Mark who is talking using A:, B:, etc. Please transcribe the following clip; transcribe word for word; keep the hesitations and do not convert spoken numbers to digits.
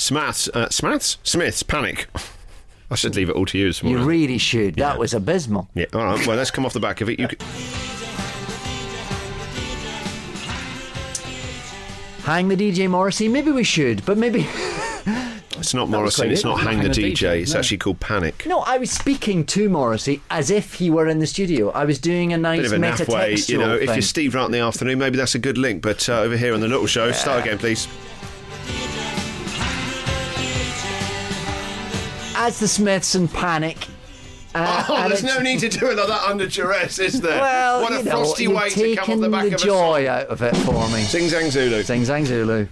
A: Smiths, uh, Smiths? Smiths, Panic. I should leave it all to you this morning.
B: You really should.
A: Yeah.
B: That was abysmal.
A: Yeah, all right, well, let's come off the back of it. You could...
B: Hang the D J Morrissey? Maybe we should, but maybe...
A: It's not Morrison, it's not Hang the D J, it's
C: no.
A: actually called Panic.
B: No, I was speaking to Morrissey as if he were in the studio. I was doing a nice
A: Bit of a naff way,
B: metatextual
A: you know, if
B: thing.
A: you're Steve right in the afternoon, maybe that's a good link, but uh, over here on the Little Show, start again, please.
B: As the Smiths and Panic... Uh,
A: Oh,
B: and
A: there's
B: it's-
A: no need to do it like that under duress, is there?
B: Well,
A: what a
B: you know,
A: frosty
B: you've
A: way to come off
B: taken
A: the back
B: the
A: of a
B: joy
A: song.
B: out of it for me.
A: Sing Zang Zulu.
B: Sing Zang Zulu.